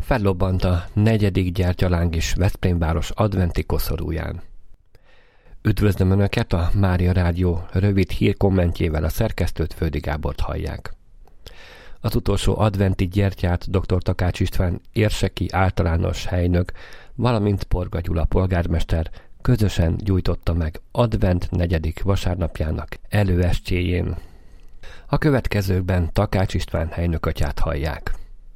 Fellobbant a 4. gyertyaláng is Veszprém város adventi koszorúján. Üdvözlöm Önöket, a Mária Rádió rövid hírkommentjével a szerkesztőt, Földi Gábort hallják. Az utolsó adventi gyertyát dr. Takács István érseki általános helynök, valamint Porga Gyula polgármester közösen gyújtotta meg advent 4. vasárnapjának előestjéjén. A következőkben Takács István helynökatyát hallják.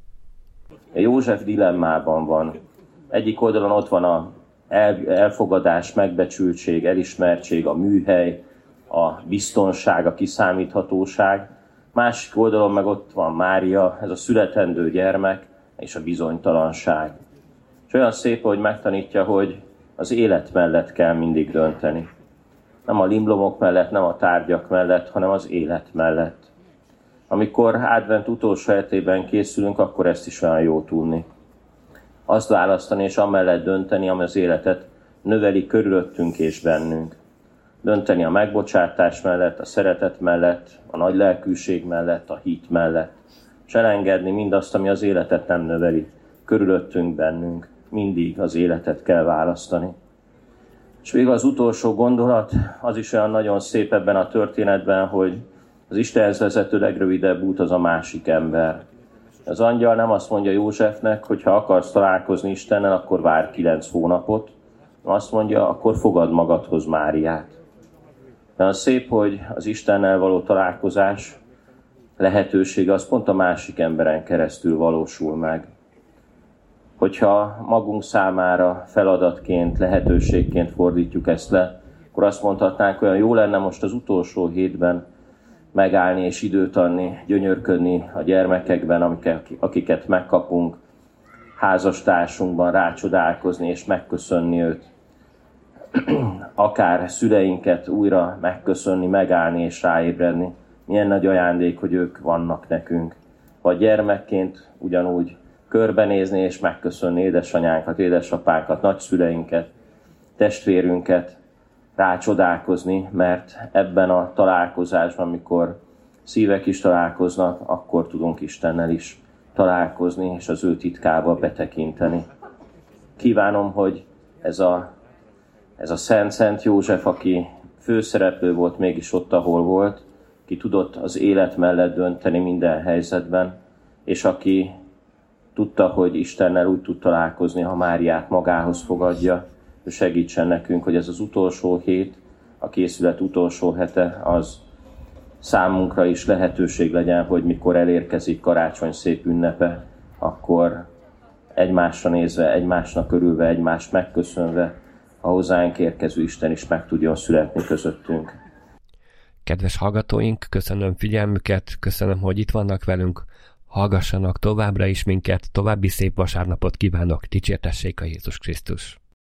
József dilemmában van. Egyik oldalon ott van a elfogadás, megbecsültség, elismertség, a műhely, a biztonság, a kiszámíthatóság. Másik oldalon meg ott van Mária, ez a születendő gyermek és a bizonytalanság. És olyan szép, hogy megtanítja, hogy az élet mellett kell mindig dönteni. Nem a limlomok mellett, nem a tárgyak mellett, hanem az élet mellett. Amikor advent utolsó hetében készülünk, akkor ezt is olyan jó tudni. Azt választani és amellett dönteni, ami az életet növeli körülöttünk és bennünk. Dönteni a megbocsátás mellett, a szeretet mellett, a nagy lelkűség mellett, a hit mellett. És elengedni mindazt, ami az életet nem növeli körülöttünk, bennünk. Mindig az életet kell választani. És végül az utolsó gondolat, az is olyan nagyon szép ebben a történetben, hogy az Istenhez vezető legrövidebb út az a másik ember. Az angyal nem azt mondja Józsefnek, hogy ha akarsz találkozni Istennel, akkor várj 9 hónapot. Azt mondja, akkor fogad magadhoz Máriát. De az szép, hogy az Istennel való találkozás lehetősége az pont a másik emberen keresztül valósul meg. Hogyha magunk számára feladatként, lehetőségként fordítjuk ezt le, akkor azt mondhatnánk, olyan jó lenne most az utolsó hétben megállni és időt adni, gyönyörködni a gyermekekben, akiket megkapunk, házastársunkban rácsodálkozni és megköszönni őt. Akár szüleinket újra megköszönni, megállni és ráébredni. Milyen nagy ajándék, hogy ők vannak nekünk. Vagy gyermekként ugyanúgy körbenézni és megköszönni édesanyánkat, édesapánkat, nagyszüleinket, testvérünket, rácsodálkozni, mert ebben a találkozásban, amikor szívek is találkoznak, akkor tudunk Istennel is találkozni, és az ő titkába betekinteni. Kívánom, hogy ez a Szent József, aki főszereplő volt mégis ott, ahol volt, ki tudott az élet mellett dönteni minden helyzetben, és aki tudta, hogy Istennel úgy tud találkozni, ha Máriát magához fogadja, ő segítsen nekünk, hogy ez az utolsó hét, a készület utolsó hete, az számunkra is lehetőség legyen, hogy mikor elérkezik karácsony szép ünnepe, akkor egymásra nézve, egymásnak örülve, egymást megköszönve, a hozzánk érkező Isten is meg tudjon születni közöttünk. Kedves hallgatóink, köszönöm figyelmüket, köszönöm, hogy itt vannak velünk, hallgassanak továbbra is minket, további szép vasárnapot kívánok, dicsértessék a Jézus Krisztus!